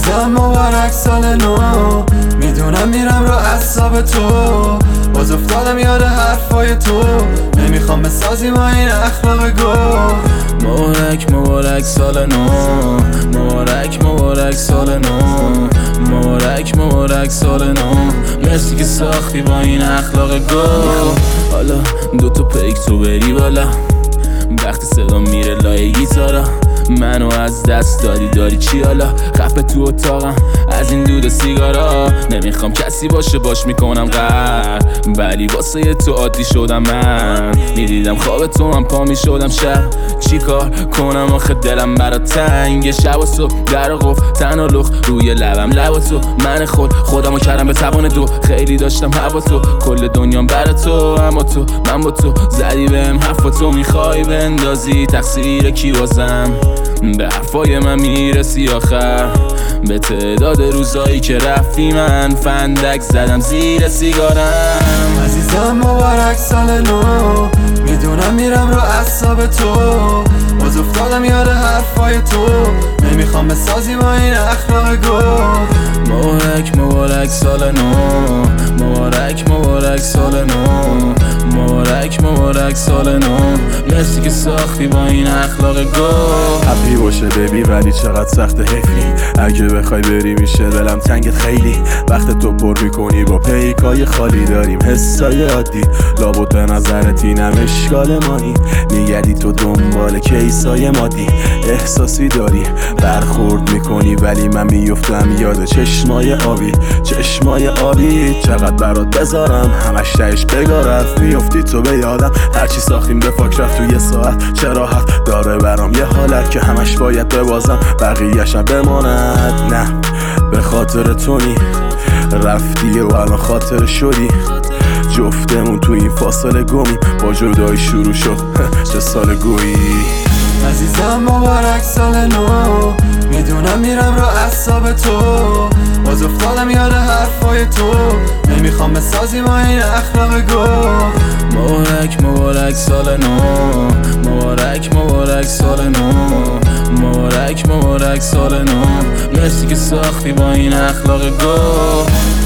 عزیزم مبارک سال نو، میدونم میرم رو اعصاب تو، باز افتادم یاد حرفای تو، نمیخوام بسازیم این اخلاق گو. مبارک مبارک سال نو، مبارک مبارک سال نو، مبارک مبارک سال نو، مرسی که ساختی با این اخلاق گو. حالا دوتا پیک تو بری بالا، وقتی صدا میره لای گیتارا، منو از دست داری چی حالا؟ خفه تو اتاقم از این دود سیگارا، نمیخوام کسی باشه باش میکنم قهر، ولی واسه تو عادی شدم. من میدیدم خواب تو هم پا میشدم شب، چی کار کنم آخه دلم برا تنگ، شب و صبح در و قفل تن و لخ روی لبم لب تو، من خودمو کردم به توان دو، خیلی داشتم هوا تو، کل دنیام برا تو، اما تو من با تو زدی بهم حرف و تو میخوای بندازی تقصیر کی واسم، به حرفای من میرسی آخر، به تعداد روزایی که رفتی من فندک زدم زیر سیگارم. عزیزم مبارک سال نو، میدونم میرم رو اعصاب تو، باز افتادم یاد حرفای تو، نمیخوام بسازیم این اخلاق گو. مبارک مبارک سال نو، مبارک مبارک سال نو، مبارک مبارک سال نو، مرسی که ساختی با این اخلاق گو. هپی باشه بیبی ولی چقدر سخت حیفی، اگه بخوای بری میشه دلم تنگت خیلی، وقت تو پر میکنی با پیکای خالی، داریم حسای عادی لابد به نظرت اینم اشکال مانی، میگردی تو دنبال کیسای مادی، احساسی داری برخورد میکنی ولی من میفتم یاد چشمای آبی، چشمای آبی چقدر برات بذارم همش تهش بگارف، میفتی تو به یادم هرچی ساختیم به فاک رفت تو یه ساعت، چرا حق داره برام یه حالت که همش باید ببازم بقیه‌شم بماند، نه به خاطر تو نی رفتی و الان خاطر شدی، جفتمون تو این فاصله گمیم، با جدایی شروع شد چه سال گویی. عزیزم مبارک سال نو، میدونم میرم رو اعصاب تو، باز افتادم یاد حرفای تو، نمیخوام بسازیم این اخلاق گو. مبارک مبارک سال نو، مبارک مبارک سال نو، مبارک مبارک سال نو، مرسی که ساختی با این اخلاق گو.